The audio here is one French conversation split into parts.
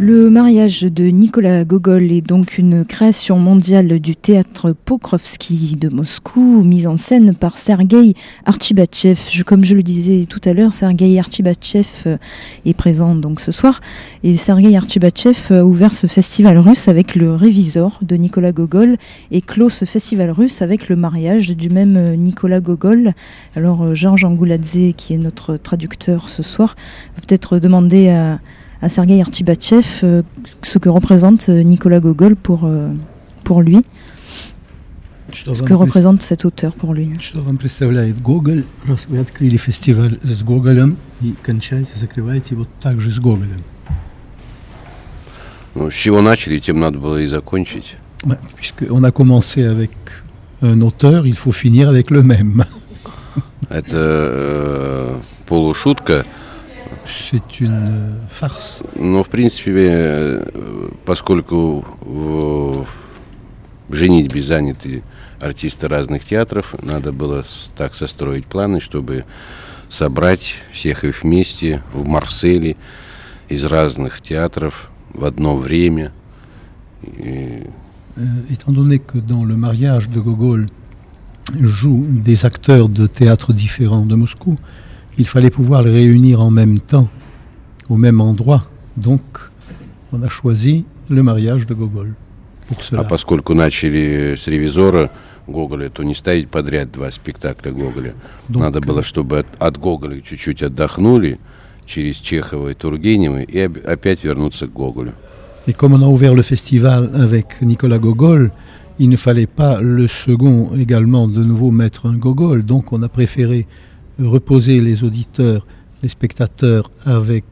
Le mariage de Nicolas Gogol est donc une création mondiale du théâtre Pokrovski de Moscou, mise en scène par Sergueï Artchibatchev. Comme je le disais tout à l'heure, Sergueï Artchibatchev est présent donc ce soir. Et Sergueï Artchibatchev a ouvert ce festival russe avec le Révisor de Nicolas Gogol et clôt ce festival russe avec le mariage du même Nicolas Gogol. Alors Georges Angouladze, qui est notre traducteur ce soir, va peut-être demander à Sergueï Artchibatchev ce que représente Nicolas Gogol pour lui. Ce que représente cet auteur pour lui. Что вам представляет Гоголь, раз вы открыли фестиваль с Гоголем и кончаете, закрываете вот так же с Гоголем? Ну, с чего начали, тем надо было и закончить. Puisqu'on a commencé avec un auteur, il faut finir avec le même. Это полушутка. C'est une farce. Но, в принципе, поскольку в женитьбе заняты артисты разных театров, надо было так состроить планы, чтобы собрать всех их вместе в Марселе из разных театров в одно время. Étant donné que dans le mariage de Gogol jouent des acteurs de théâtres différents de Moscou, il fallait pouvoir les réunir en même temps, au même endroit. Donc, on a choisi le mariage de Gogol pour cela. А поскольку начали с «Ревизора» Гоголя, то не ставить подряд два спектакля Гоголя. Надо было, чтобы от Гоголя чуть-чуть отдохнули, через Чехова и Тургенева, и опять вернуться к Гоголю. Et comme on a ouvert le festival avec Nicolas Gogol, il ne fallait pas le second également de nouveau mettre un Gogol. Donc, on a préféré reposer les auditeurs, les spectateurs avec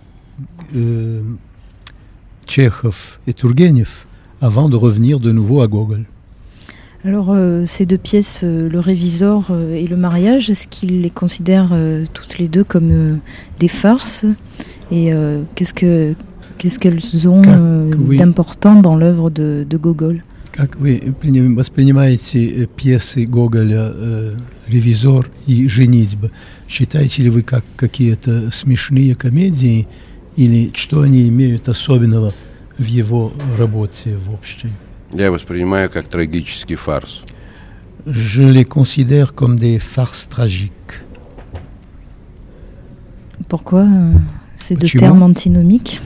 Tchekhov et Turgenev avant de revenir de nouveau à Gogol. Alors ces deux pièces, le Révisor et le mariage, est-ce qu'ils les considèrent toutes les deux comme des farces et qu'est-ce qu'elles ont d'important dans l'œuvre de Gogol? Как вы воспринимаете пьесы Гоголя «Ревизор» и «Женитьба»? Считаете ли вы как какие-то смешные комедии или что они имеют особенного в его работе в общей? Я воспринимаю как трагический фарс. Je les considère comme des farces tragiques. Pourquoi ces deux termes antinomiques?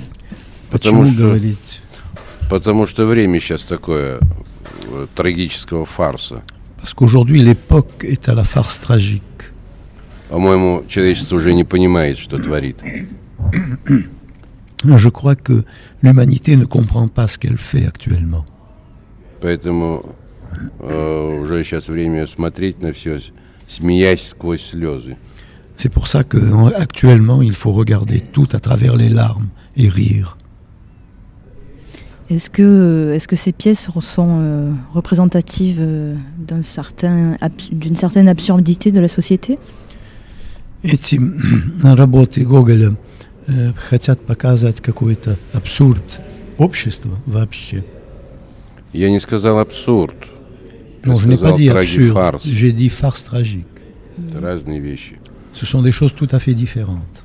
Потому что время сейчас такое трагического фарса. Parce qu'aujourd'hui l'époque est à la farce tragique. По-моему, человечество уже не понимает, что творит. Je crois que l'humanité ne comprend pas ce qu'elle fait actuellement. Поэтому уже сейчас время смотреть на все, смеясь сквозь слезы. C'est pour ça que actuellement il faut regarder tout à travers les larmes et rire. Est-ce que ces pièces sont représentatives d'une certaine absurdité de la société? Эти работы Гоголя хотят показать какой-то абсурд общества вообще. Я не сказал абсурд. Non, je n'ai pas dit absurde, j'ai dit farce tragique. Это разные вещи. Ce sont des choses tout à fait différentes.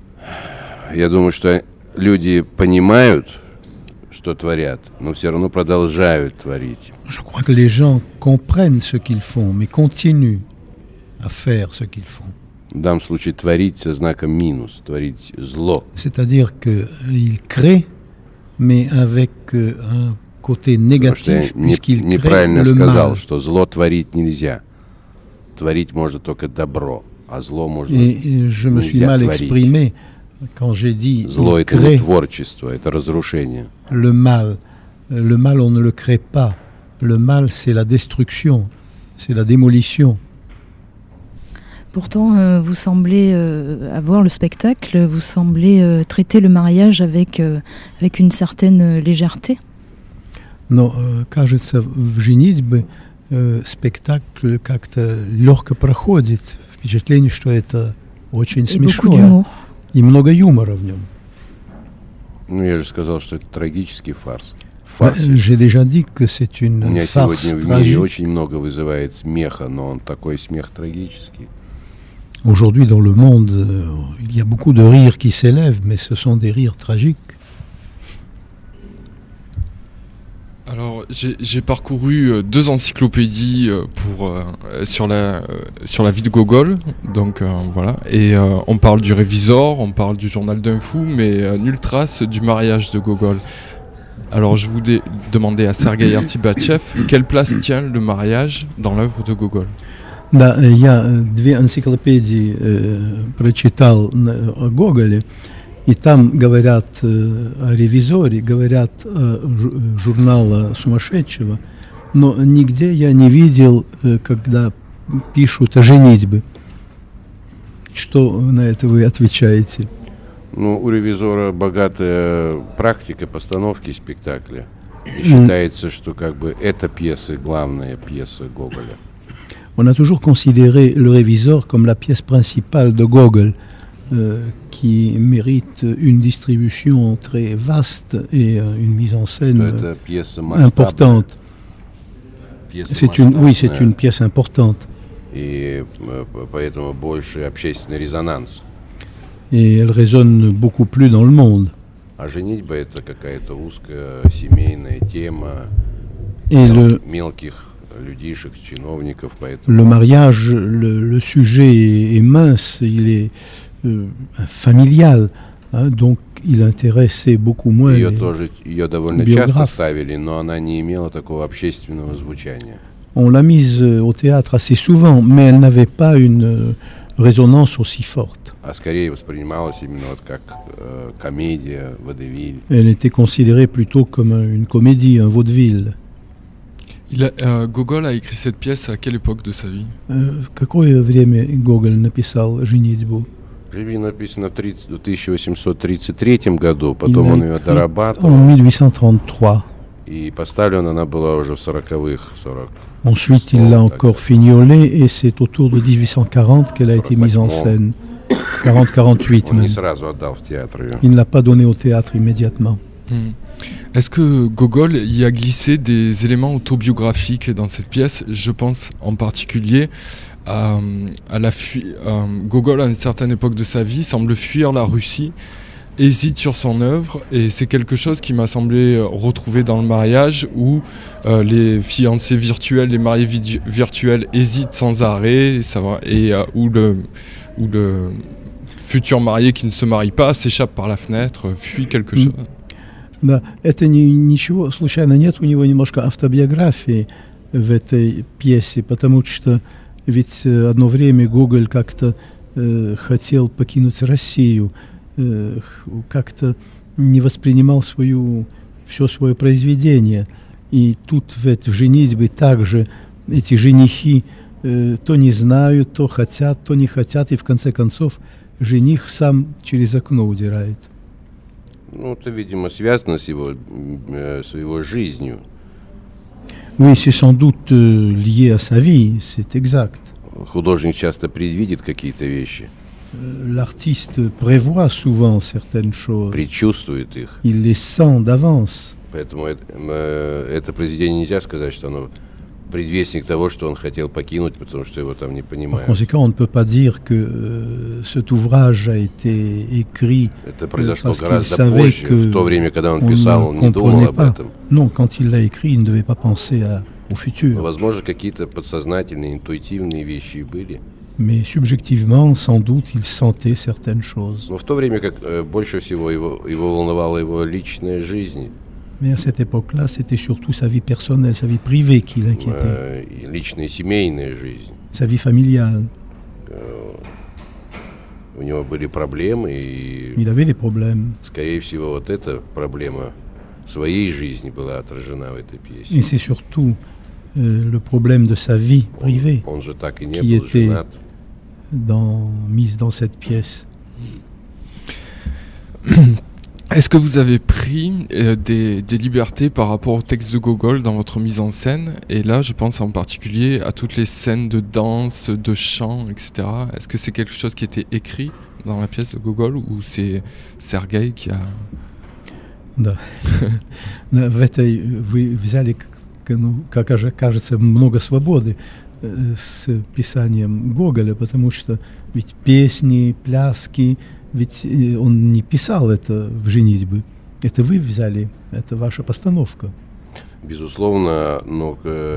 Я думаю, что люди понимают, что творят, но все равно продолжают творить. Je crois que les gens comprennent ce qu'ils font, mais continuent à faire ce qu'ils font. В данном случае творить со знаком минус, творить зло. C'est-à-dire qu'ils créent, mais avec un côté négatif, puisqu'ils créent неправильно le сказал, mal. что зло творить нельзя. Творить можно только добро, а зло можно Et je me suis mal exprimé quand j'ai dit зло il это не crée творчество, это разрушение. le mal. Le mal, on ne le crée pas. Le mal, c'est la destruction, c'est la démolition. Pourtant, vous semblez avoir le spectacle, vous semblez traiter le mariage avec une certaine légèreté. Но, кажется, в «Женитьбе» спектакль как-то легко проходит. Впечатление, что это очень смешно. И много юмора в нем. Ну, я же сказал, что это трагический фарс. J'ai déjà dit que c'est une У меня farce сегодня в мире очень много вызывает смеха, но он такой смех трагический. Aujourd'hui, dans le monde, il y a beaucoup de rires qui s'élèvent, mais ce sont des rires tragiques. Alors, j'ai parcouru 2 encyclopédies sur la vie de Gogol, donc voilà. Et on parle du Révisor, on parle du Journal d'un fou, mais nulle trace du mariage de Gogol. Alors, je voulais demander à Sergueï Artibatchev quelle place tient le mariage dans l'œuvre de Gogol. Да, я 2 энциклопедии прочитал о Гоголе, и там говорят о «Ревизоре», говорят о журнала «Сумасшедшего», но нигде я не видел, когда пишут о женитьбе. Что на это вы отвечаете? Ну, у «Ревизора» богатая практика постановки спектакля. И считается, что как бы эта пьеса главная пьеса Гоголя. On a toujours considéré le Révisor comme la pièce principale de Gogol, qui mérite une distribution très vaste et une mise en scène importante. C'est une pièce importante. И поэтому больше общественный резонанс. Et elle résonne beaucoup plus dans le monde. А женитьба — это какая-то узкая семейная тема мелких людишек, чиновников, поэтому... Le mariage, le sujet est mince, il est familial, hein, donc il intéressait beaucoup moins ее les довольно часто ставили, но она не имела такого общественного звучания. On l'a mise au théâtre assez souvent, mais elle n'avait pas une résonance aussi forte. А скорее воспринималась именно вот как комедия, водевиль. Elle était considérée plutôt comme une comédie, un vaudeville. Gogol a écrit cette pièce à quelle époque de sa vie? Какое время Гоголь написал «Женитьбу»? Живи написано в 1833 году, потом он ее дорабатывал. En 1833. И поставлена она была уже в 40-х, 40. Ensuite, il l'a encore fignolée et c'est autour de 1840 qu'elle a été mise en scène. 40-48 même. Il ne l'a pas donnée au théâtre immédiatement. Est-ce que Gogol y a glissé des éléments autobiographiques dans cette pièce? Je pense en particulier à la fuite. Gogol, à une certaine époque de sa vie, semble fuir la Russie, hésite sur son œuvre, et c'est quelque chose qui m'a semblé retrouver dans le mariage, où les fiancés virtuels, les mariés virtuels hésitent sans arrêt, où le futur marié qui ne se marie pas s'échappe par la fenêtre, fuit quelque chose. Да, это ничего случайно нет, у него немножко автобиографии в этой пьесе, потому что ведь одно время Гоголь как-то хотел покинуть Россию, как-то не воспринимал все свое произведение. И тут в «Женитьбе» также эти женихи то не знают, то хотят, то не хотят, и в конце концов жених сам через окно удирает. Ну, это, видимо, связано с его жизнью. Oui, c'est sans doute lié à sa vie, c'est exact. Художник часто предвидит какие-то вещи. L'artiste prévoit souvent certaines choses. Предчувствует их. Il les sent d'avance. Поэтому это произведение нельзя сказать, что оно предвестник того, что он хотел покинуть, потому что его там не понимают. Par conséquent, on ne peut pas dire que cet ouvrage a été écrit parce qu'il savait que в то время, когда он писал, он не думал об этом. Non, quand il l'a écrit, il ne devait pas penser au futur. Возможно, какие-то подсознательные, интуитивные вещи были. Mais subjectivement, sans doute, il sentait certaines choses. Но в то время, как больше всего его волновала его личная жизнь. Mais à cette époque-là, c'était surtout sa vie personnelle, sa vie privée qui l'inquiétait. Личная семейная жизнь. Sa vie familiale. У него были проблемы, и il avait des problèmes. Скорее всего, вот эта проблема своей жизни была отражена в этой пьесе. Et c'est surtout le problème de sa vie privée он же так и не qui был était женат. mise dans cette pièce. Est-ce que vous avez pris des libertés par rapport au texte de Gogol dans votre mise en scène? Et là, je pense en particulier à toutes les scènes de danse, de chant, etc. Est-ce que c'est quelque chose qui était écrit dans la pièce de Gogol ou c'est Sergueï qui a... Да. В этой вы взяли, как кажется, много свободы с писанием Гоголя, потому что ведь песни, пляски, ведь он не писал это в «Женитьбе». Это вы взяли, это ваша постановка. Безусловно, но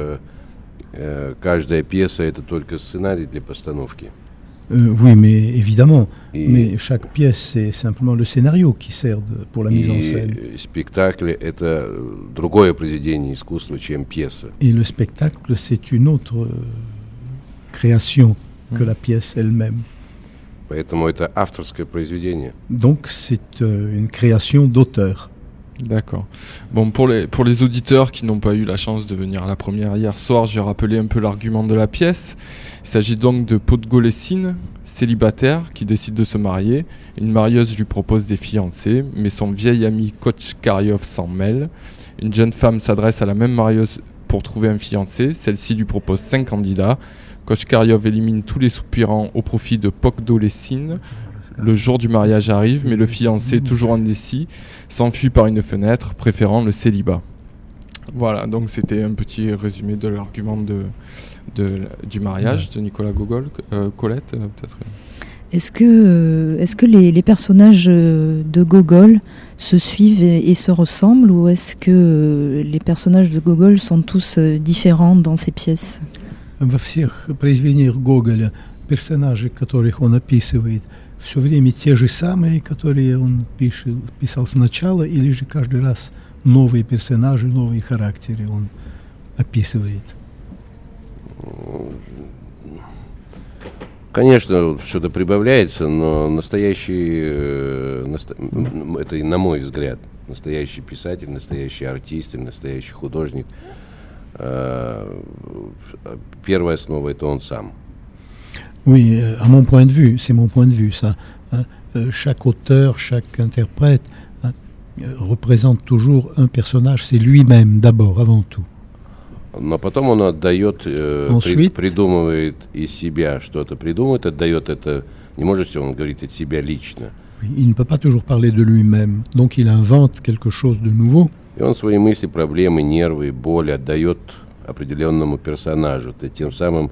каждая пьеса это только сценарий для постановки. Oui, mais évidemment. Mais chaque pièce, c'est simplement le scénario qui sert pour la mise en scène. И спектакль это другое произведение искусства, чем пьеса. Et le spectacle, c'est une autre création que la pièce elle-même. Поэтому это авторское произведение. Donc, c'est une création d'auteur. D'accord. Bon, pour les auditeurs qui n'ont pas eu la chance de venir à la première hier soir, je vais rappeler un peu l'argument de la pièce. Il s'agit donc de Podgolesine, célibataire, qui décide de se marier. Une marieuse lui propose des fiancés, mais son vieil ami Kochkaryov s'en mêle. Une jeune femme s'adresse à la même marieuse pour trouver un fiancé. Celle-ci lui propose 5 candidats. Kochkaryov élimine tous les soupirants au profit de Podgolesine. Le jour du mariage arrive, mais le fiancé, toujours indécis, s'enfuit par une fenêtre, préférant le célibat. Voilà, donc c'était un petit résumé de l'argument du mariage de Nicolas Gogol. Colette, peut-être. Est-ce que les personnages de Gogol se suivent et se ressemblent, ou est-ce que les personnages de Gogol sont tous différents dans ses pièces? Во всех произведениях Гоголя персонажи, которых он описывает, все время те же самые, которые он писал сначала, или же каждый раз новые персонажи, новые характеры он описывает? Конечно, что-то прибавляется, но настоящий, это, на мой взгляд, настоящий писатель, настоящий артист, настоящий художник, первая основа это он сам. Oui, à mon point de vue, c'est mon point de vue, ça. Chaque auteur, chaque interprète représente toujours un personnage, c'est lui-même d'abord, avant tout. Но потом он отдает, придумывает из себя что-то, придумывает, отдает это, не может все, он говорит от себя лично. Il ne peut pas toujours parler de lui-même, donc il invente quelque chose de nouveau. И он свои мысли, проблемы, нервы, боли отдает определенному персонажу, тем самым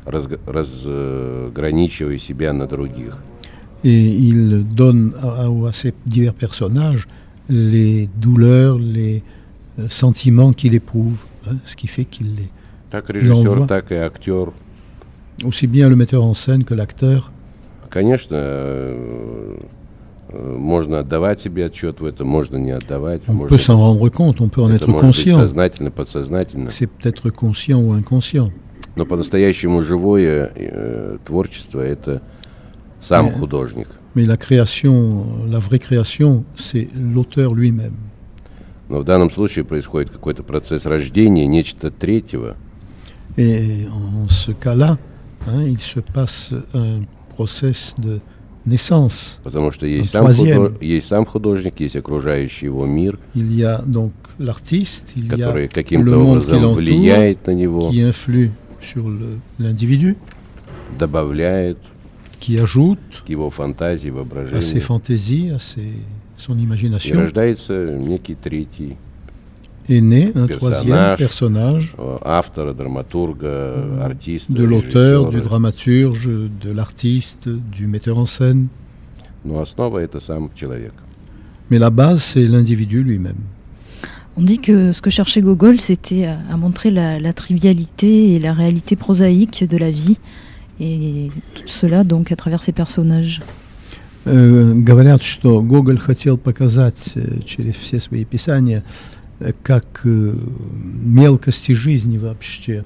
разграничивая себя на других. Et il donne à ces divers personnages les douleurs, les sentiments qu'il éprouve, ce qui fait qu'il les так режиссер, так и актер. Aussi bien le metteur en scène que l'acteur. Конечно, можно отдавать себе отчет в этом, можно не отдавать. On peut s'en rendre compte, on peut en être conscient. Сознательно, подсознательно. C'est peut-être conscient ou inconscient. Но по-настоящему живое творчество – это сам художник. Mais la création, la vraie création, c'est l'auteur lui-même. Но в данном случае происходит какой-то процесс рождения, нечто третьего. Et en ce cas-là, il se passe un process de naissance. Потому что есть сам художник, есть окружающий его мир, il y a donc l'artiste, il который y a каким-то le monde образом влияет на него, qui influe sur l'indiviду, добавляет qui ajoute к его фантазии, воображению. À ses fantaisies, à son imagination. И рождается некий третий est né un troisième personnage автора, драматурга, артиста, de l'auteur, du dramaturge, de l'artiste, du metteur en scène. Но основа это сам человек. Mais la base, c'est l'individu lui-même. On dit que ce que cherchait Gogol, c'était à montrer la trivialité et la réalité prosaïque de la vie, et tout cela donc à travers ses personnages. Говорят, что Гоголь хотел показать через все свои писания как мелкости жизни вообще.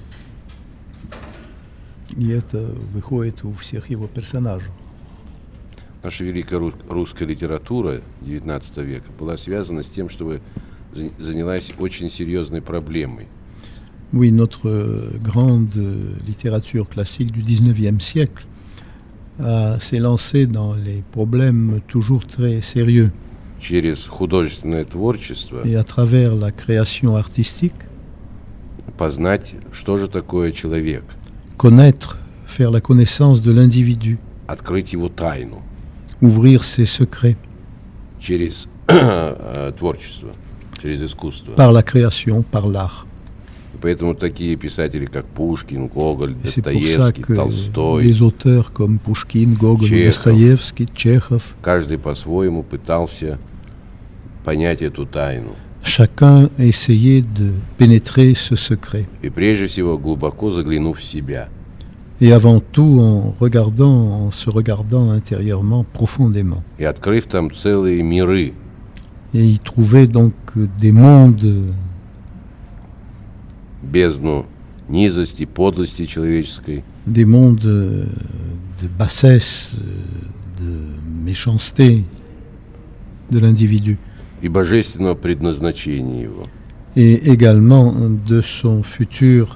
И это выходит у всех его персонажей. Наша великая русская литература XIX века была связана с тем, чтобы занялась очень серьезной проблемой. Oui, notre grande littérature classique du XIXe siècle s'est lancée dans les problèmes toujours très sérieux. Через художественное творчество et à travers la création artistique, познать, что же такое человек. Connaître, faire la connaissance de l'individu. Открыть его тайну. Ouvrir ses secrets. Через творчество, через искусство. Par la création, par l'art. Поэтому такие писатели, как Пушкин, Гоголь, Достоевский, Толстой, des auteurs comme Pushkin, Gogol, Dostoïevski, Tchekhov, каждый по-своему пытался понять эту тайну. chacun essayait de pénétrer ce secret. И прежде всего глубоко заглянув в себя. Et avant tout en se regardant intérieurement profondément. И открыв там целые миры. Et il trouvait donc des mondes, Бездну низости, подлости человеческой. des mondes de bassesse, de méchanceté de l'individu. И божественного предназначения его. Et également de son futur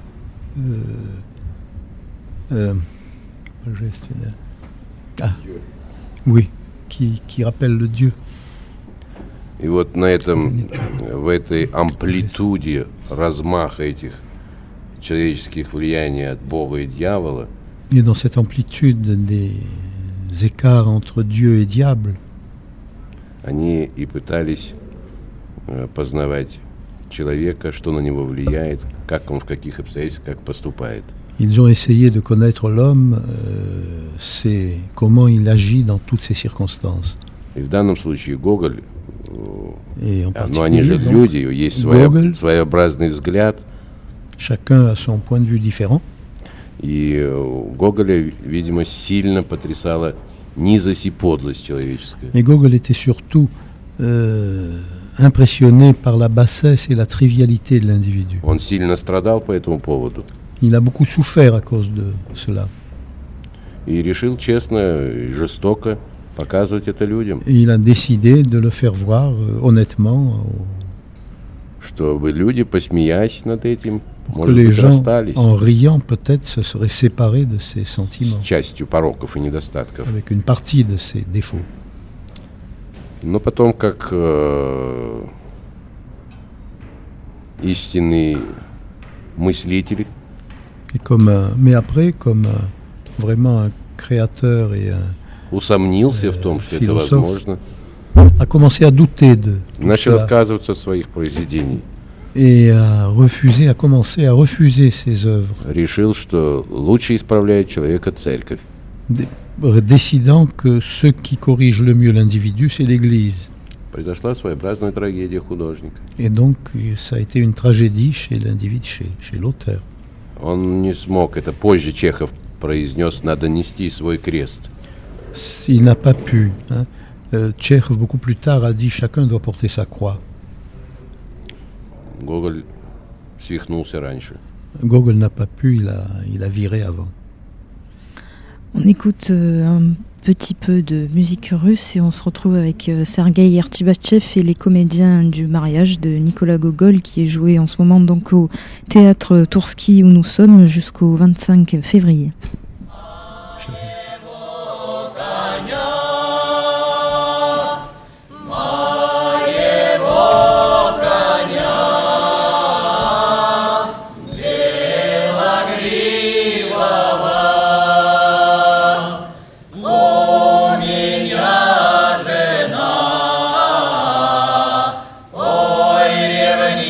oui, qui rappelle le Dieu. И вот на этом, в этой амплитуде размаха этих человеческих влияний от Бога и дьявола, Et dans cette amplitude des écarts entre Dieu et diable, они и пытались познавать человека, что на него влияет, как он в каких обстоятельствах, как поступает. ils ont essayé de connaître l'homme, c'est comment il agit dans toutes ces circonstances. И в данном случае Гоголь, Et en ну они же particulier, donc, люди, есть Гоголь, своеобразный взгляд, chacun a son point de vue différent. и Гоголя, видимо, сильно потрясала низость и подлость человеческая. Et Gogol était surtout impressionné par la bassesse et la trivialité de l'individu. Он сильно страдал по этому поводу. Il a beaucoup souffert à cause de cela. И решил честно и жестоко показывать это людям, Et il a décidé de le faire voir honnêtement чтобы люди, посмеясь над этим, pour que может les быть, gens, расстались en riant peut-être, se seraient séparés de ses sentiments, с частью пороков и недостатков. avec une partie de ses défauts. Но потом, как истинный мыслитель, Et mais après, comme vraiment un créateur et усомнился в том, что это философ. возможно, a commencé à douter de tout начал cela отказываться от своих произведений. et a commencé à refuser ses œuvres, Решил, что лучше исправляет человека церковь. décidant que ce qui corrige le mieux l'individu, c'est l'Église. Произошла своеобразная трагедия художника. Et donc, ça a été une tragédie chez l'individu, chez l'auteur. Он не смог, это позже Чехов произнес, надо нести свой крест. Il n'a pas pu. Tchekhov, beaucoup plus tard, a dit chacun doit porter sa croix. Гоголь свихнулся раньше. Gogol n'a pas pu, il a viré avant. On écoute un petit peu de musique russe et on se retrouve avec Sergueï Artibatchev et les comédiens du mariage de Nicolas Gogol qui est joué en ce moment donc au théâtre Toursky où nous sommes jusqu'au 25 février.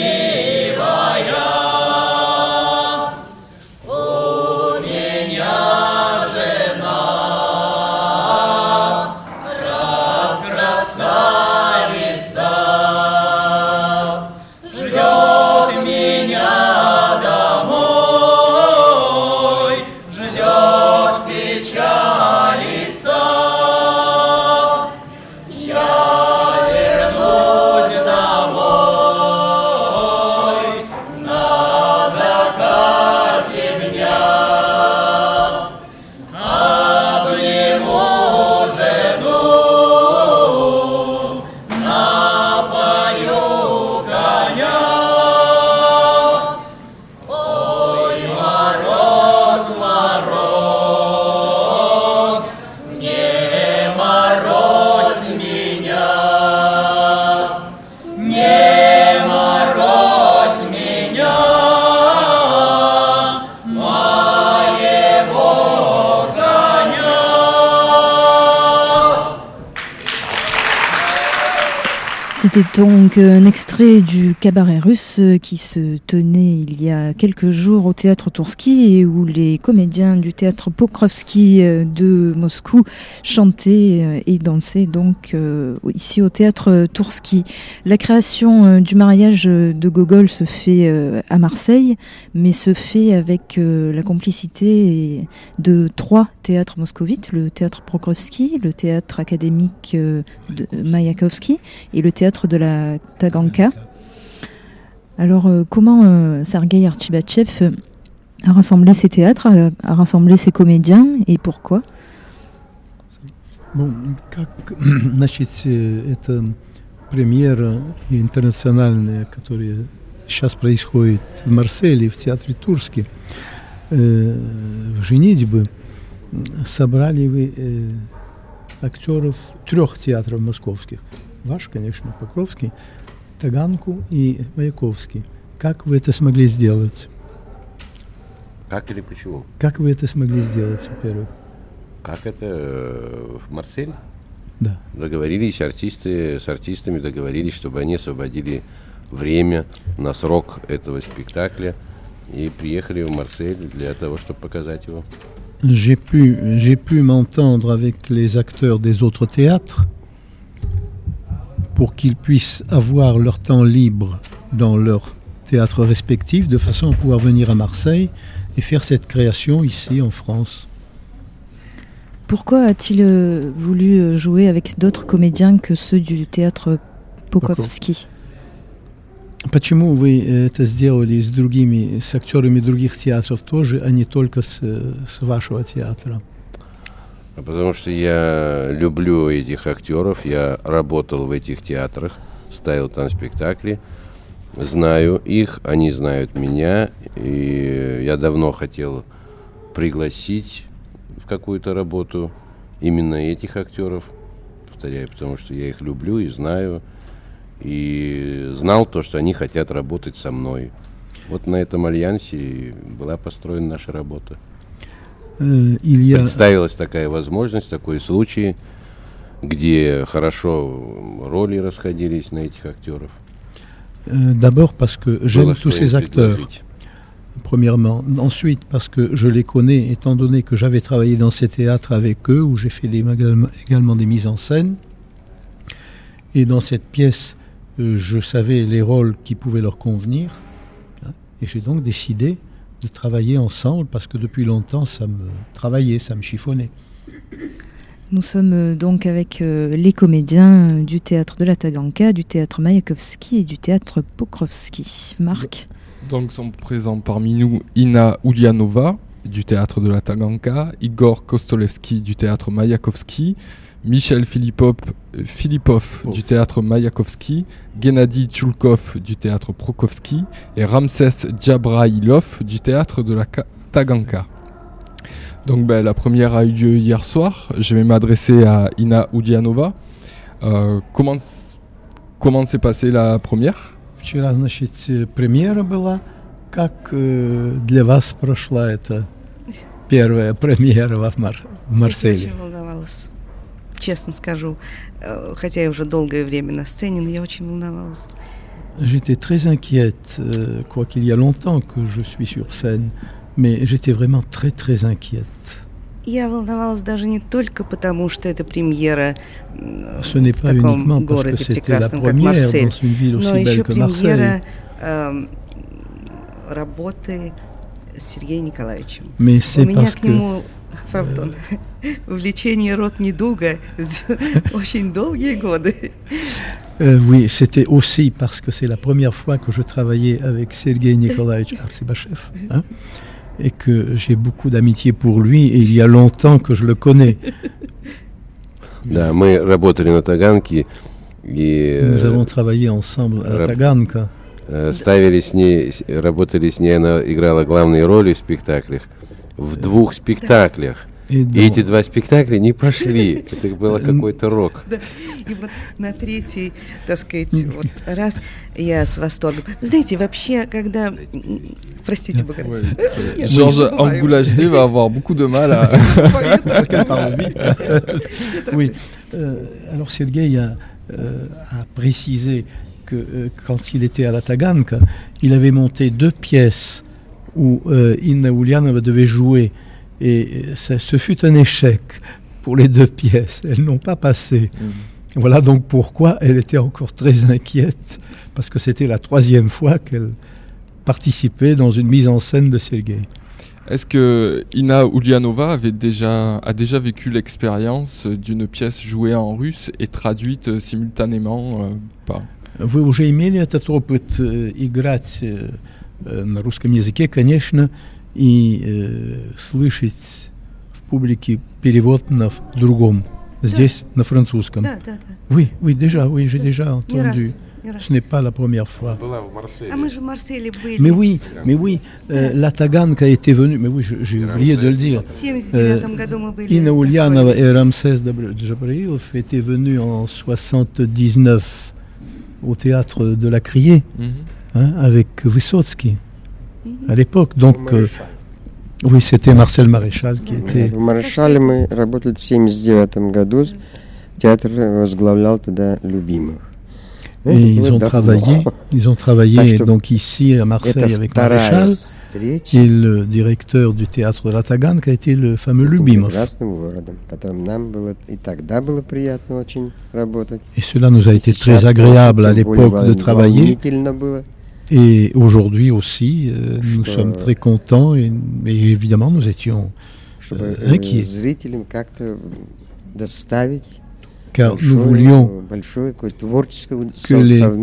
меня C'était donc un extrait du cabaret russe qui se tenait il y a quelques jours au théâtre Toursky et où les comédiens du théâtre Pokrovski de Moscou chantaient et dansaient donc ici au théâtre Toursky. La création du mariage de Gogol se fait à Marseille, mais se fait avec la complicité de 3 théâtres moscovites, le théâtre Pokrovski, le théâtre académique de Mayakovsky et le théâtre de la Taganka. Alors, comment Sergueï Artchibatchev a rassemblé ces théâtres, a rassemblé ces comédiens et pourquoi? Bon, значит, это премьера интернациональная, которая сейчас происходит в Марселе, в театре Турский, в «Женитьбы», собрали вы актеров 3 театров московских. Ваш, конечно, Покровский, Таганку и Маяковский. Как вы это смогли сделать? Как или почему? Как вы это смогли сделать, во-первых? Как это в Марсель? Да. Договорились с артистами договорились, чтобы они освободили время на срок этого спектакля и приехали в Марсель для того, чтобы показать его. J'ai pu m'entendre avec les acteurs des autres théâtres pour qu'ils puissent avoir leur temps libre dans leur théâtre respectif, de façon à pouvoir venir à Marseille et faire cette création ici en France. Pourquoi a-t-il voulu jouer avec d'autres comédiens que ceux du théâtre Pokrovski? Почему вы это сделали с актерами других театров тоже, а не только с вашего театра? Потому что я люблю этих актеров, я работал в этих театрах, ставил там спектакли, знаю их, они знают меня, и я давно хотел пригласить в какую-то работу именно этих актеров, повторяю, потому что я их люблю и знаю, и знал то, что они хотят работать со мной. Вот на этом альянсе была построена наша работа. Представилась такая возможность, такой случай, где хорошо роли расходились на этих актеров. D'abord parce que j'aime tous ces acteurs, premièrement. Ensuite parce que je les connais, étant donné que j'avais travaillé dans ces théâtres avec eux, où j'ai fait également des mises en scène. Et dans cette pièce, je savais les rôles qui pouvaient leur convenir. Et j'ai donc décidé de travailler ensemble parce que depuis longtemps, ça me chiffonnait. Nous sommes donc avec les comédiens du théâtre de la Taganka, du théâtre Mayakovsky et du théâtre Pokrovski. Marc? Donc sont présents parmi nous Ina Ulianova du théâtre de la Taganka, Igor Kostolevski du théâtre Mayakovsky, Michel Filipov du théâtre Mayakovsky, Gennady Tchoulkov du théâtre Prokofsky et Ramses Djabrailov du théâtre de la Taganka. Donc la première a eu lieu hier soir. Je vais m'adresser à Ina Ulianova. Comment s'est passée la première? Вчера, значит, премьера была. Как для вас прошла эта первая премьера в Марселе? Я очень волновалась. Честно скажу, хотя я уже долгое время на сцене, но я очень волновалась. J'étais très inquiète, quoiqu'il y a longtemps que je suis sur scène, mais j'étais vraiment très très inquiète. Я волновалась даже не только потому, что это премьера в таком городе прекрасном, как Марсель, но еще премьера работы с Сергеем Николаевичем. У меня к нему увлечение род недуга очень долгие годы. Oui, c'était aussi parce que c'est la première fois que je travaillais avec Sergueï Nikolaïevitch Artchibatchev, et que j'ai beaucoup d'amitié pour lui, et il y a longtemps que je le connais. Да, мы работали на Таганке, и nous avons travaillé ensemble à la Taganka. Работали с ней, она играла главные роли в спектаклях, в 2 спектаклях. И эти 2 спектакля не пошли. Это было какой-то рок. Да. И вот на 3-й, так сказать, вот раз я с восторгом. Знаете, вообще, когда... Простите, Богдан. Georges Angoul HD va avoir beaucoup de mal à... Oui. Alors Sergueï a précisé que quand il était à la Taganka, il avait monté 2 pièces où Inna Ulianova devait jouer, et ce fut un échec pour les 2 pièces. Elles n'ont pas passé. Voilà donc pourquoi elle était encore très inquiète, parce que c'était la 3e fois qu'elle participait dans une mise en scène de Sergueï. Est-ce que Inna Ulianova a déjà vécu l'expérience d'une pièce jouée en russe et traduite simultanément par... Вы уже имели этот опыт играть на русском языке, конечно, и слышать в публике перевод на другом, здесь на французском? Да. Oui, j'ai déjà entendu. Ce n'est pas la première fois. А мы же в Марселе были. Mais oui, la Taganka était venue, mais oui, j'ai oublié de le dire. В 79 году мы были. Inna Ulianova et Ramsès Djabrailov étaient venus en 79 au théâtre de la Criée, avec Vysotsky, à l'époque. Donc, oui, c'était Marcel Maréchal qui était... В Марешале мы работали в 79 году. Театр возглавлял тогда Любимов. Et ils ont travaillé donc ici à Marseille avec Maréchal, et le directeur du théâtre de la Taganka a été le fameux Любимов. Et cela nous a été très agréable à l'époque de travailler, et aujourd'hui aussi nous sommes très contents, et évidemment nous étions inquiets. Car nous voulions que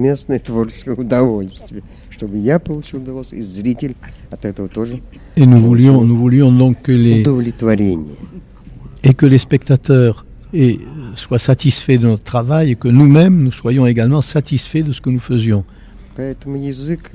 nous voulions donc que les spectateurs soient satisfaits de notre travail, et que nous-mêmes nous soyons également satisfaits de ce que nous faisions. Поэтому язык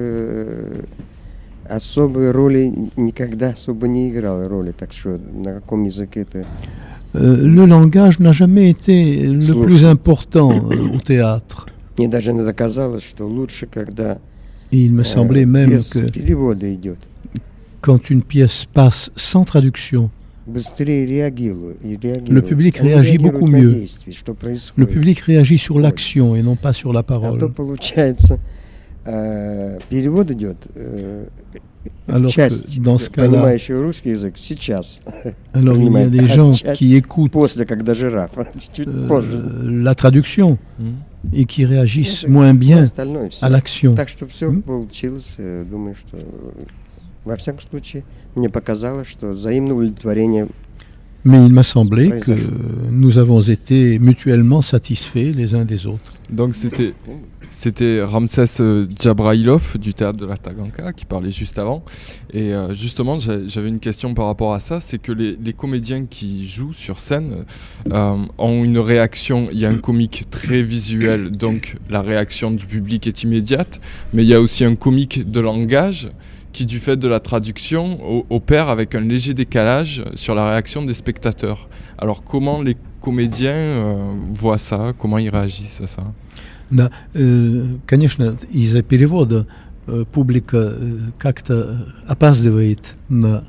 особой роли никогда особо не играл роли, так что на каком языке это... Le langage n'a jamais été le plus important au théâtre. Мне даже иногда казалось, что лучше, когда il me semblait même que перевода идет. Quand une pièce passe sans traduction, Быстрее реагирует. le public réagit beaucoup mieux. Le public réagit sur l'action et non pas sur la А то parole. получается, перевод идет. Alors Часть, que dans ce cas-là, понимающая русский язык, сейчас alors il y a понимает, des а gens часть qui écoutent после, когда жирафа, чуть позже. la traduction et qui réagissent Ну, moins bien остальное всё. à l'action. Так что все получилось. Думаю, что во всяком случае мне показалось, что взаимное удовлетворение. Mais il m'a semblé que nous avons été mutuellement satisfaits les uns des autres. Donc c'était Ramsès Djabrailov du théâtre de la Taganka qui parlait juste avant. Et justement, j'avais une question par rapport à ça, c'est que les comédiens qui jouent sur scène ont une réaction. Il y a un comique très visuel, donc la réaction du public est immédiate, mais il y a aussi un comique de langage qui, du fait de la traduction, opère avec un léger décalage sur la réaction des spectateurs. Alors comment les comédiens voient ça, comment ils réagissent à ça? Да, конечно, из-за перевода публика как-то опаздывает на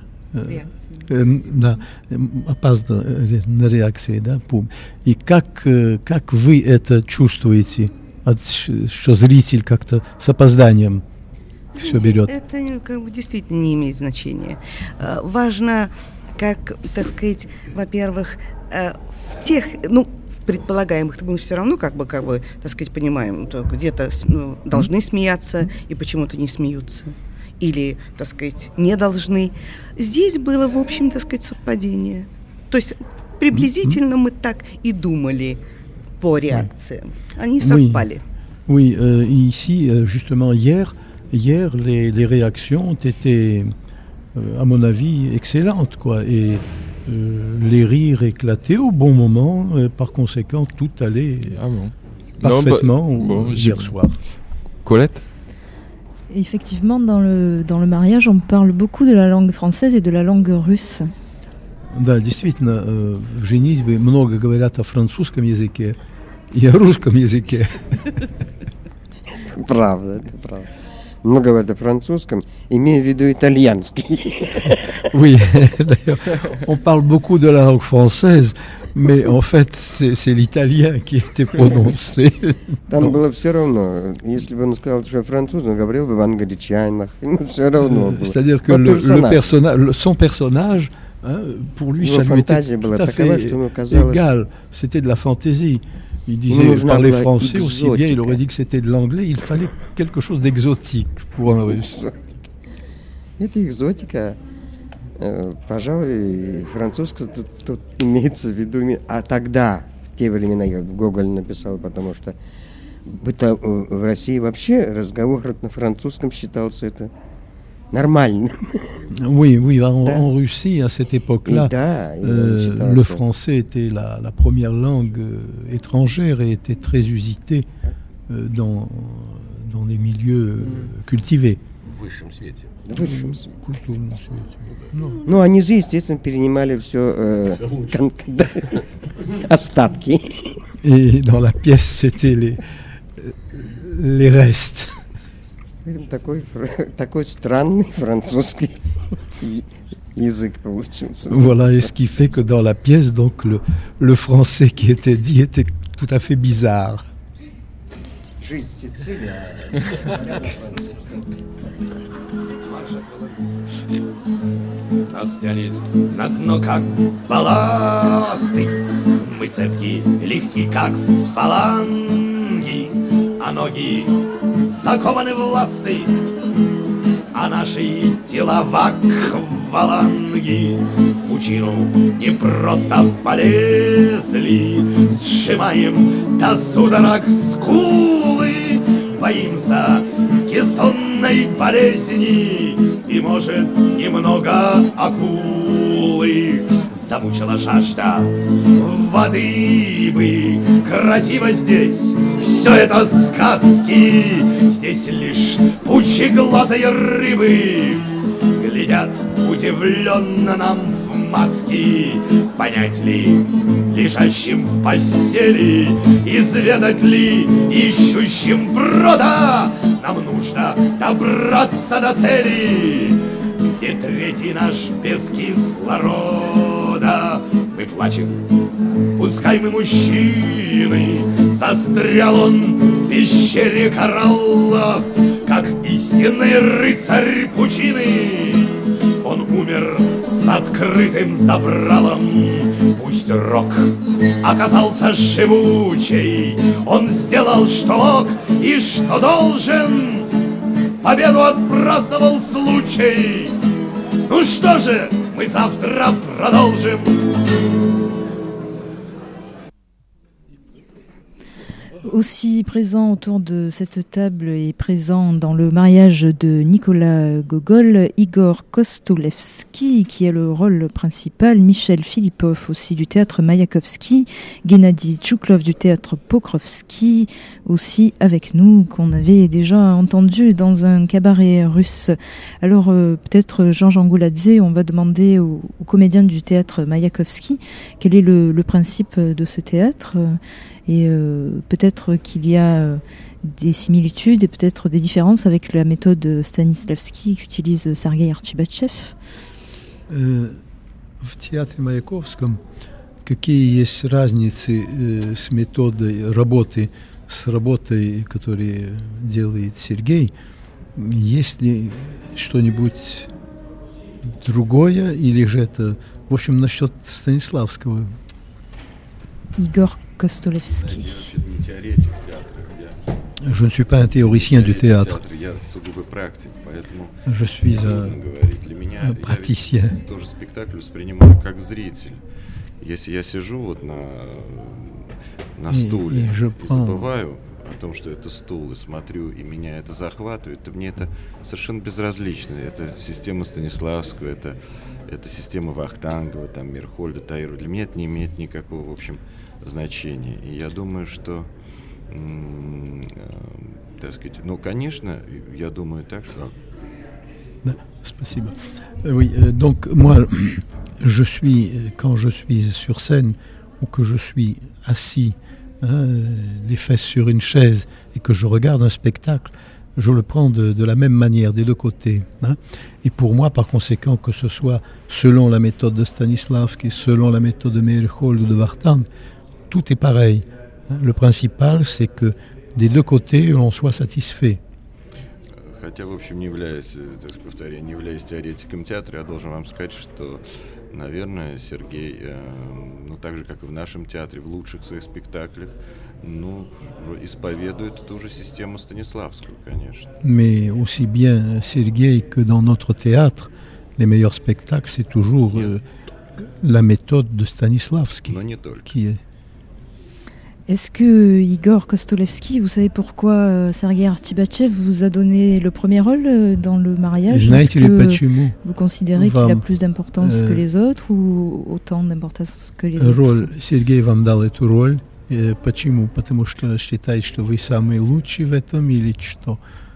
реакции, да, и как вы это чувствуете, что зритель как-то с опозданием все берет? Это как бы действительно не имеет значения. Важно, как, так сказать, во-первых, в тех, предполагаемых, мы все равно как бы, так сказать, понимаем, где-то должны смеяться и почему-то не смеются. Или, так сказать, не должны. Здесь было, в общем, так сказать, совпадение. То есть приблизительно мы так и думали по реакциям. Они совпали. Oui, ici, justement, hier, les réactions ont été, à mon avis, excellentes, quoi. Et les rires éclataient au bon moment. Par conséquent, tout allait parfaitement hier soir. Colette? Effectivement, dans le mariage, on parle beaucoup de la langue française et de la langue russe. Да, действительно, в женитьбе много говорят о французском языке и о русском языке. Правда, это правда. Много говорят о французском, имея в виду итальянский. Oui, d'ailleurs, on parle beaucoup de la langue française Mais en fait, c'est l'italien qui était prononcé. Там было все равно. Если бы он сказал, что француз, он говорил бы в англичанах. Все равно было. C'est-à-dire que son personnage, hein, pour lui, ça lui était tout à fait égal. C'était de la fantaisie. Il disait parler français aussi bien, il aurait dit que c'était de l'anglais. Il fallait quelque chose d'exotique pour un russe. Это экзотика. Пожалуй, французский тут имеется в виду, а тогда, в те времена, я Гоголь написал, потому что в России вообще разговор на французском считался это нормальным. Oui, en Russie, à cette époque-là, le français était la première langue étrangère et était très usité dans les milieux cultivés. В высшем свете. Ну, они же, естественно, перенимали все остатки. Et dans la pièce, c'était les restes. Такой странный французский язык получился. Voilà, et ce qui fait que dans la pièce, donc, le français qui était dit était tout à fait bizarre. Жизнь Сицилии. Нас тянет на дно, как балласты. Мы цепки, легки, как фаланги, а ноги закованы в ласты, а наши тела в акваланги. В пучину не просто полезли, сжимаем до судорог скулы, боимся кессонной болезни и, может, немного акулы. Замучила жажда воды бы. Красиво здесь, все это сказки. Здесь лишь пучеглазые рыбы глядят удивленно нам в маски. Понять ли лежащим в постели, изведать ли ищущим брода, нам нужно добраться до цели, где третий наш без кислорода. Мы плачем, пускай мы мужчины, застрял он в пещере кораллов, как истинный рыцарь пучины. Он умер с открытым забралом. Пусть рок оказался живучей, он сделал, что мог и что должен, победу отпраздновал случай. Ну что же, мы завтра продолжим. Aussi présent autour de cette table et présent dans le mariage de Nicolas Gogol, Igor Kostolevski, qui a le rôle principal, Michel Philippov aussi du théâtre Mayakovsky, Gennady Tchouklov du théâtre Pokrovsky, aussi avec nous, qu'on avait déjà entendu dans un cabaret russe. Alors peut-être Georges Angouladze, on va demander aux comédiens du théâtre Mayakovsky quel est le principe de ce théâtre. Et peut-être qu'il y a des similitudes et peut-être des différences avec la méthode Stanislavski qu'utilise Sergueï Artchibatchev. В театре Маяковском какие есть разницы с методой работы, с работой, которую делает Сергей? Есть ли что-нибудь другое или же это, в общем, насчет Станиславского? Igor Kostolevski. Je ne suis pas un théoricien du théâtre. Je suis un praticien. Я тоже спектакль воспринимаю как зритель. Если я сижу вот на стуле и забываю о том, что это стул, и смотрю, и меня это захватывает, то мне это совершенно безразлично. Это система Станиславского, это система Вахтангова, там, Мирхольда, Таирова. Для меня это не имеет никакого, в общем, значения. И я думаю, что, так сказать, ну, конечно, я думаю так, что... Да, спасибо. Oui, donc moi, quand je suis sur scène ou que je suis assis, les fesses sur une chaise et que je regarde un spectacle, je le prends de la même manière, des deux côtés. Hein. Et pour moi, par conséquent, que ce soit selon la méthode de Stanislavski, selon la méthode de Meyerhold ou de Vartan, tout est pareil. Hein. Le principal, c'est que des deux côtés, on soit satisfait. Хотя, в общем, не являясь теоретиком театра, я должен вам сказать, что, наверное, Сергей, так же, как и в нашем театре, в лучших своих спектаклях, исповедует ту же систему Станиславскую, конечно. Mais aussi bien Sergueï que dans notre théâtre, les meilleurs spectacles, c'est toujours la méthode de Stanislavski. Но не только. Qui est... Est-ce que Igor Kostolevski, vous savez pourquoi Sergueï Artibatchev vous a donné le premier rôle dans le mariage? Est-ce que vous considérez qu'il a plus d'importance que les autres ou autant d'importance que les autres? Sergueï вам дал эту роль. Почему? Потому что считает, что вы самый лучший в этом или что?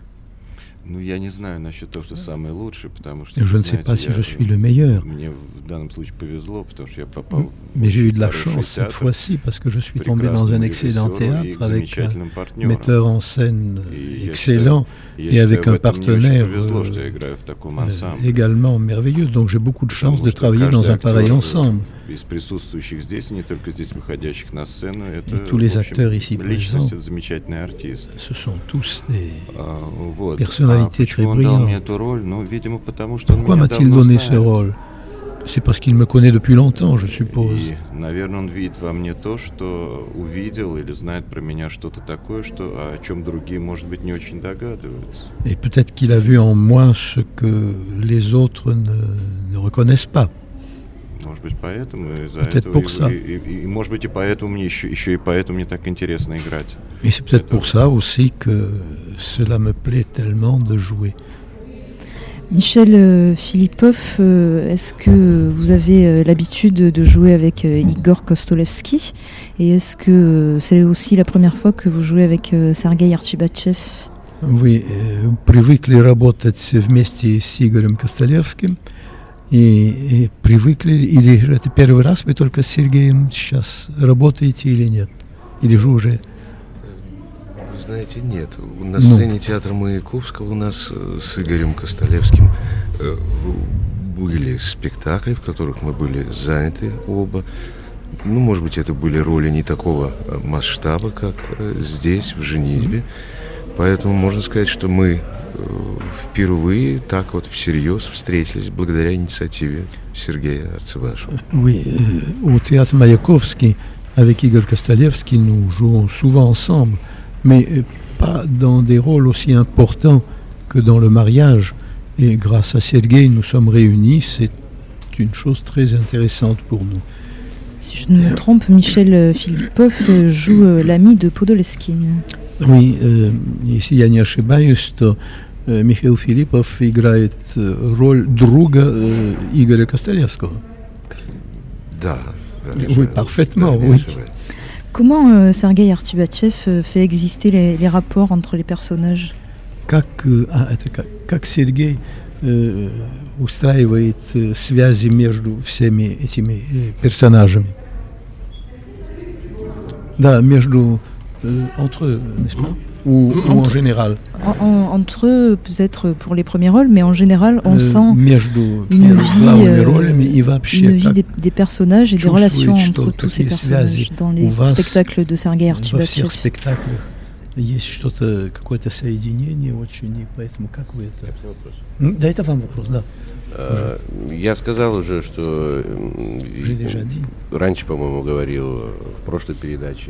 Я не знаю насчет того, что самый лучший, потому что... Je ne sais pas si je suis le meilleur. Мне в данном случае повезло, потому что я попал... Mais j'ai eu de la chance cette fois-ci parce que je suis tombé dans un excellent théâtre avec un metteur en scène excellent et avec un partenaire également merveilleux. Donc j'ai beaucoup de chance de travailler dans un pareil ensemble. Из присутствующих здесь, не только здесь выходящих на сцену, это tous les acteurs ici личность, это замечательный артист. Ce sont tous des personnalités très brillantes. Он дал мне эту роль? Видимо, потому что Pourquoi m'a-t-il donné ce rôle? C'est parce qu'il me connaît depuis longtemps, je suppose. И, наверное, он видит во мне то, что увидел или знает про меня что-то такое, о чем другие, может быть, не очень догадываются. Et peut-être qu'il a vu en moi ce que les autres ne reconnaissent pas. Может быть, поэтому из-за peut-être этого, pour ça. И может быть, и поэтому мне еще и поэтому мне так интересно играть. Et c'est peut-être pour ça aussi que cela me plaît tellement de jouer. Michel Philippov, est-ce que vous avez l'habitude de jouer avec Igor Kostolevski? Et est-ce que c'est aussi la première fois que vous jouez avec Sergueï Artibatchev? Вы привыкли работать вместе с Игорем Костолевским и привыкли, или же это первый раз вы только с Сергеем сейчас работаете или нет? Или же уже... Вы знаете, нет. На сцене театра Маяковского у нас с Игорем Костолевским были спектакли, в которых мы были заняты оба. Может быть, это были роли не такого масштаба, как здесь, в «Женитьбе». Поэтому можно сказать, что мы впервые так вот всерьез встретились благодаря инициативе Сергея Арцебашева. Oui, au théâtre Mayakovsky, avec Igor Kostolevski, nous jouons souvent ensemble, mais pas dans des rôles aussi importants que dans le mariage. Et grâce à Sergueï, nous sommes réunis. C'est une chose très intéressante pour nous. Si je ne me trompe, Michel Philippov joue l'ami de Podoleskin. Oui, если я не ошибаюсь, то Михаил Филиппов играет роль друга Игоря Костолевского. Да. Oui, parfaitement, oui. Comment Sergueï Artibatchev fait exister les rapports entre les personnages? Как Сергей устраивает связи между всеми этими персонажами? Да, между entre eux, n'est-ce pas? Ou en général? Entre eux, peut-être pour les premiers rôles, mais en général, on sent une vie des personnages et des relations entre tous ces personnages dans les spectacles de Sergueï Artibatchev. Есть что-то, какое-то соединение очень, и поэтому как вы это... Да, это вам вопрос, да. Я сказал уже, что déjà dit. Раньше, по-моему, говорил в прошлой передаче.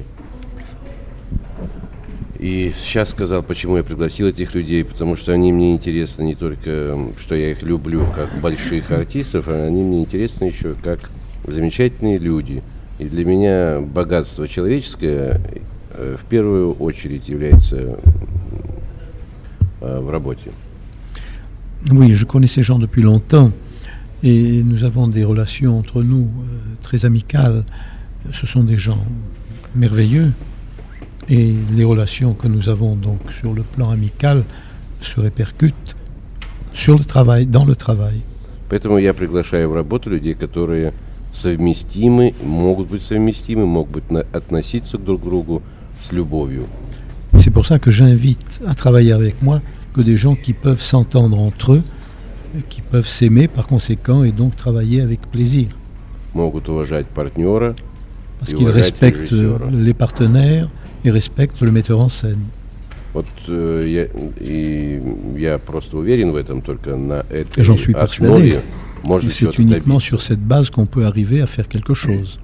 И сейчас сказал, почему я пригласил этих людей, потому что они мне интересны не только, что я их люблю как больших артистов, а они мне интересны еще как замечательные люди. И для меня богатство человеческое в первую очередь является в работе. Oui, je connais ces gens depuis longtemps et nous avons des relations entre nous très amicales. Ce sont des gens merveilleux et les relations que nous avons donc sur le plan amical se répercutent sur le travail, dans le travail. Поэтому я приглашаю в работу людей, которые совместимы, могут быть совместимы, могут быть относиться друг к другу с любовью. C'est pour ça que j'invite à travailler avec moi que des gens qui peuvent s'entendre entre eux, qui peuvent s'aimer par conséquent et donc travailler avec plaisir. Parce qu'ils respectent les partenaires et respectent le metteur en scène. Et j'en suis persuadé. Et c'est uniquement sur cette base qu'on peut arriver à faire quelque chose.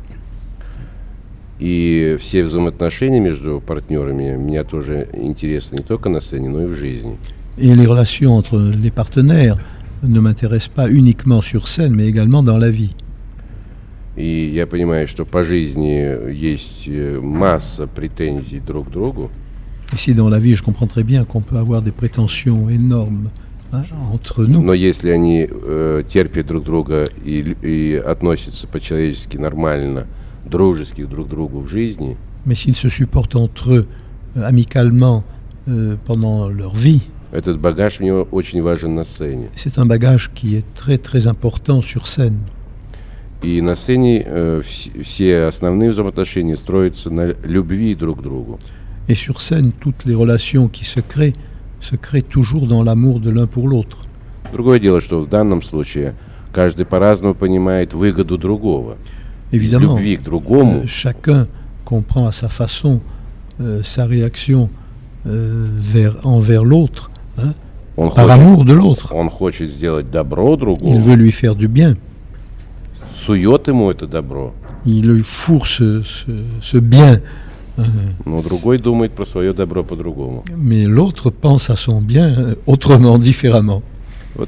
И все взаимоотношения между партнерами меня тоже интересны не только на сцене, но и в жизни. Et les relations entre les partenaires ne m'intéressent pas uniquement sur scène, mais également dans la vie. И я понимаю, что по жизни есть масса претензий друг к другу. Ici, dans la vie, je comprends très bien qu'on peut avoir des prétentions énormes entre nous. Но если они терпят друг друга и относятся по-человечески нормально, дружески друг к другу в жизни. Mais s'ils se supportent entre eux amicalement pendant leur vie. Этот багаж мне очень важен на сцене. C'est un bagage qui est très très important sur scène. И на сцене все основные взаимоотношения строятся на любви друг к другу. Et sur scène, toutes les relations qui se créent toujours dans l'amour de l'un pour l'autre. Другое дело, что в данном случае каждый по-разному понимает выгоду другого. Évidemment, любви к другому. Chacun comprend à sa façon sa réaction envers l'autre, par amour de l'autre. Он хочет сделать добро другому. Il veut lui faire du bien. Сует ему это добро. Il lui fourre ce bien. Но другой думает про свое добро по-другому. Mais l'autre pense à son bien autrement, différemment. Вот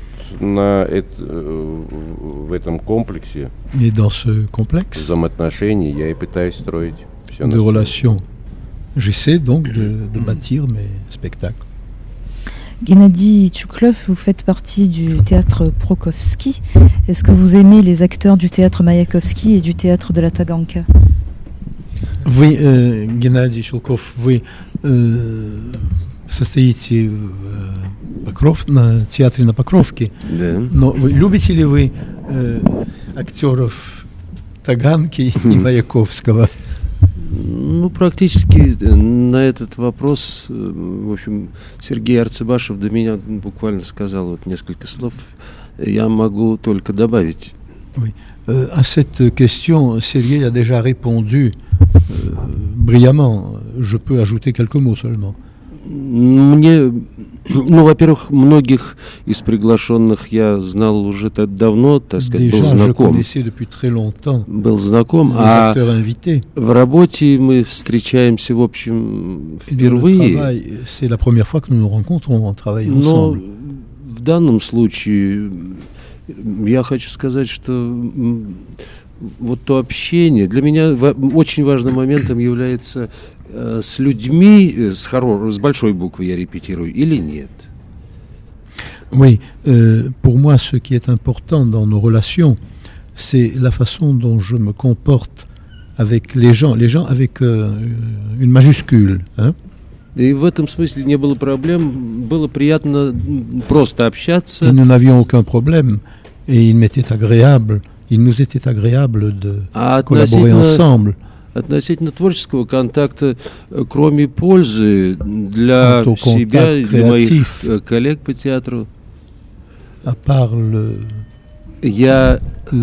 в этом комплексе. Et dans ce complexe взаимоотношений я и пытаюсь строить все de relations. J'essaie donc de bâtir mes spectacles. Gennady Tchouklov, vous faites partie du théâtre Prokovski. Est-ce que vous aimez les acteurs du théâtre Mayakovsky et du théâtre de la Taganka? Oui, Геннадий Щелков, вы состоите на театре на Покровке. Да. Но любите ли вы актеров Таганки и Маяковского? Ну, практически на этот вопрос, в общем, Сергей Арцебашев до меня буквально сказал вот несколько слов. Я могу только добавить. Oui. À cette question, Sergei a déjà répondu brillamment. Je peux ajouter quelques mots seulement. Мне, во-первых, многих из приглашенных я знал уже давно, так сказать, был знаком. Был знаком, а в работе мы встречаемся, в общем, впервые. Но в данном случае я хочу сказать, что вот то общение для меня очень важным моментом является с людьми, с большой буквы я репетирую или нет. Oui, pour moi, ce qui est important dans nos relations, c'est la façon dont je me comporte avec les gens avec une majuscule. Hein? И в этом смысле не было проблем, было приятно просто общаться. Et nous n'avions aucun problème, et il nous était agréable de collaborer ensemble. Относительно творческого контакта, кроме пользы для себя и для моих коллег по театру, я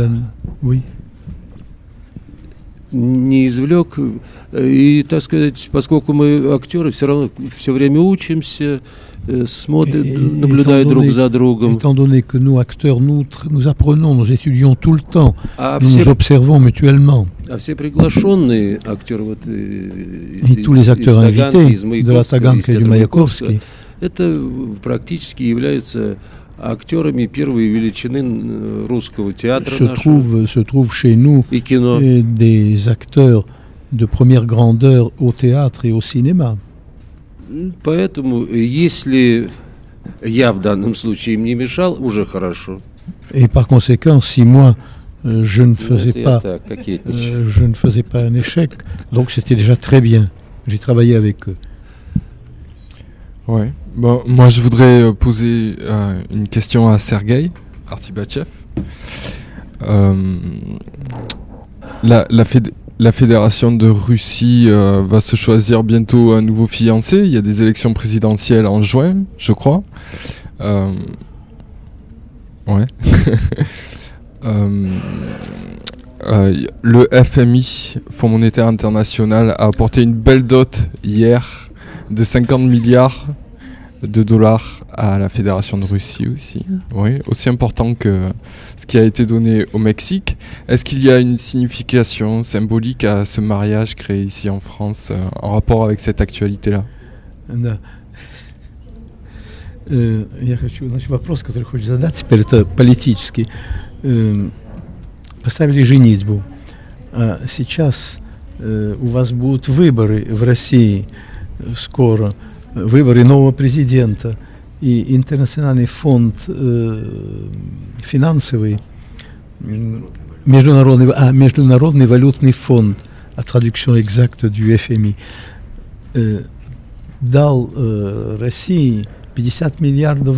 не извлек. И, так сказать, поскольку мы актеры, все равно все время учимся, смотрят, наблюдают друг за другом. Étant donné que nous, acteurs, nous apprenons, nous étudions tout le temps, nous observons mutuellement. А все приглашенные актеры, вот, et tous les acteurs invités de la Taganka et du Mayakovsky, это практически являются актерами первой величины русского театра se trouve chez nous des acteurs de première grandeur au théâtre et au cinéma. Поэтому, если я в данном случае им не мешал, уже хорошо. Et par conséquent, si moi je ne faisais pas un échec, donc c'était déjà très bien. J'ai travaillé avec eux. Ouais. Bon, moi je voudrais poser une question à Sergueï Artibatchev. La Fédération de Russie va se choisir bientôt un nouveau fiancé. Il y a des élections présidentielles en juin, je crois. Ouais. Le FMI, Fonds monétaire international, a apporté une belle dot hier de 50 milliards de dollars à la Fédération de Russie aussi. Oui, aussi important que ce qui a été donné au Mexique. Est-ce qu'il y a une signification symbolique à ce mariage créé ici en France en rapport avec cette actualité-là? Да. Я хочу, вопрос, который хочу задать теперь, это политический. Поставили женитьбу. Сейчас у вас будут выборы в России скоро, выборы нового президента, и Интернациональный фонд финансовый, Международный валютный фонд, la traduction exacte du FMI, дал России $50 миллиардов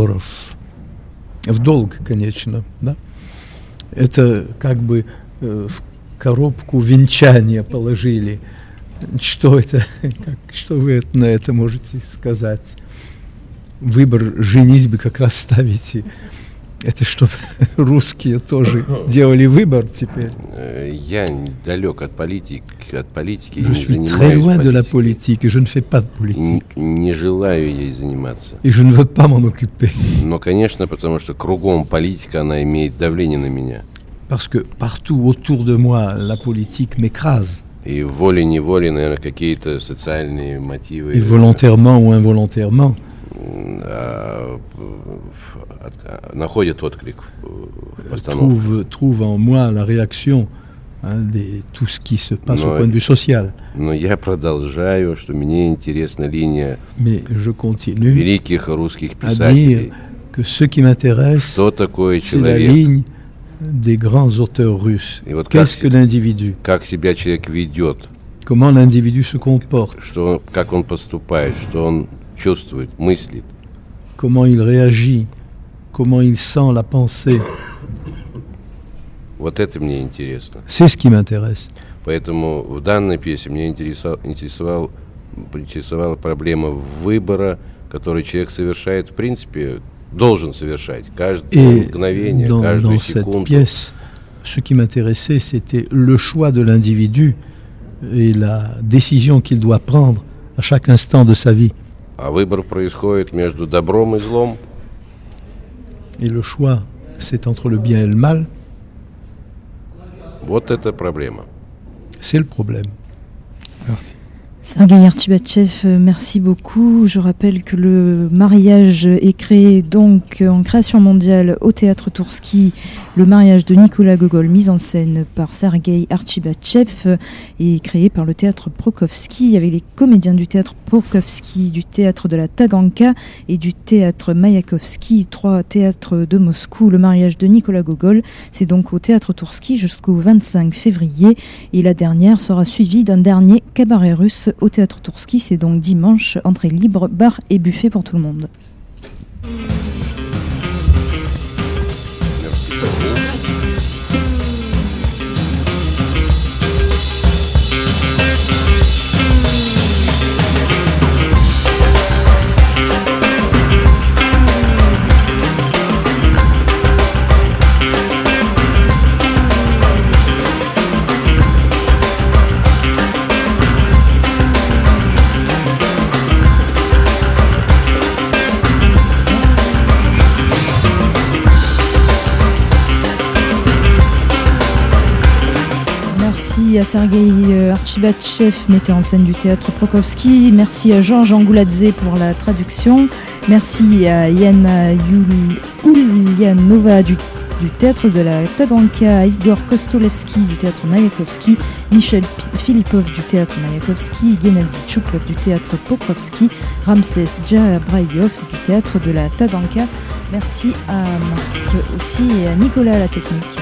в долг, конечно, да? Это как бы в коробку венчания положили. Что это? Что вы на это можете сказать? Выбор женитьбы как раз ставите. Это чтобы русские тоже делали выбор теперь. Я далек от политики. Je suis très loin de la politique, et je ne fais pas de politique. Не желаю ей заниматься. Et je ne veux pas m'en occuper. Но, конечно, потому что кругом политика, она имеет давление на меня. Parce que partout autour de moi, la politique m'écrase. И волей-неволей, наверное, какие-то социальные мотивы. Et volontairement ou involontairement. Находит отклик. Trouve en moi la réaction de tout ce qui se passe au point de vue social. Но я продолжаю, что мне интересна линия великих русских писателей. Que ce qui m'intéresse, c'est la ligne des grands auteurs russes. Qu'est-ce que l'individu? Как себя человек ведет? Comment l'individu se comporte? Как он поступает, что он чувствует, мыслит. Comment il réagit, comment il sent la pensée. Вот это мне интересно. C'est ce qui m'intéresse. Поэтому в данной пьесе меня интересовала проблема выбора, который человек совершает, в принципе, должен совершать каждое мгновение, каждую секунду. Dans cette pièce, ce qui m'intéressait, c'était le choix de l'individu et la décision qu'il doit prendre à chaque instant de sa vie. А выбор происходит между добром и злом. Et le choix, c'est entre le bien et le mal. Вот это проблема. C'est le problème. Merci. Sergueï Artibatchev, merci beaucoup. Je rappelle que le mariage est créé donc en création mondiale au Théâtre Toursky. Le mariage de Nicolas Gogol, mis en scène par Sergueï Artibatchev, est créé par le Théâtre Prokovski avec les comédiens du Théâtre Prokovski, du Théâtre de la Taganka et du Théâtre Mayakovsky, 3 théâtres de Moscou. Le mariage de Nicolas Gogol, c'est donc au Théâtre Toursky jusqu'au 25 février et la dernière sera suivie d'un dernier cabaret russe au Théâtre Toursky, c'est donc dimanche, entrée libre, bar et buffet pour tout le monde. Merci à Sergueï Artibatchev, metteur en scène du Théâtre Prokovski. Merci à Georges Angouladze pour la traduction. Merci à Yana Ulyanova du Théâtre de la Taganka, Igor Kostolevski du Théâtre Mayakovsky, Michel Filipov du Théâtre Mayakovsky, Gennady Tchouklov du Théâtre Pokrovski, Ramses Djabrayov du Théâtre de la Taganka. Merci à Marc aussi et à Nicolas à la technique.